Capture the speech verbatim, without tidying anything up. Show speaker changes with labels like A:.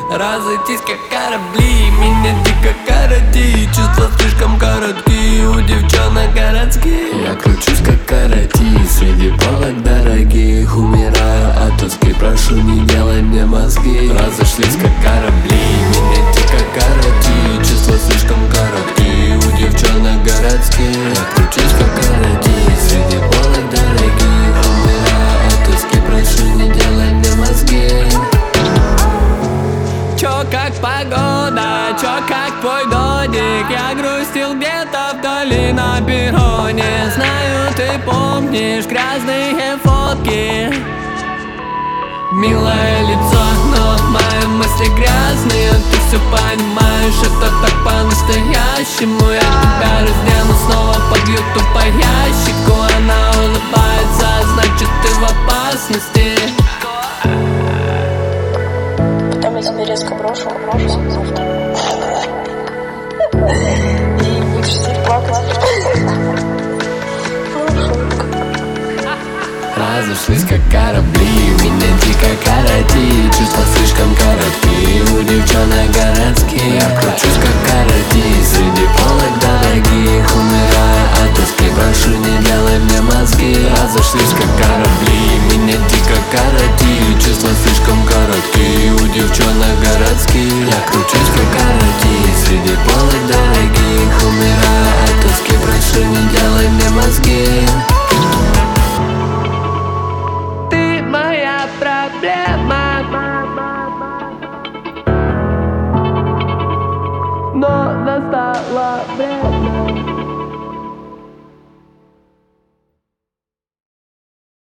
A: Разойтись как корабли, меня дико коротит. Чувства слишком короткие у девчонок городских. Я кручусь как каратист среди полок дорогих. Умираю от тоски, прошу, не делай мне мозги. Разошлись как корабли, меня дико коротит. Чувства слишком короткие у девчонок городских. Я кручусь как каратист среди полок дорогих. Умираю от тоски, прошу, не делай мне мозги. Чё как погода, чё как твой додик? Я грустил где-то вдали на перроне. Знаю, ты помнишь грязные фотки. Милое лицо, но мои мысли грязные. Ты все понимаешь, это так по-настоящему. Я тебя раздену, снова побью тупо ящику. Она улыбается, значит ты в опасности.
B: Потом я тебя резко брошу, брошу и будешь сидеть плакать.
A: Разошлись как корабли, меня дико коротит. Чувства слишком короткие у девчонок городских. Я кручусь как каратист среди полок дорогих. Умираю от тоски, прошу, не делай мне мозги. Разошлись как корабли, меня дико коротит. Чувства слишком короткие у девчонок городских. Я кручусь как каратист среди полок дорогих. Умираю от тоски, прошу, не делай мне мозги. Проблема, но настало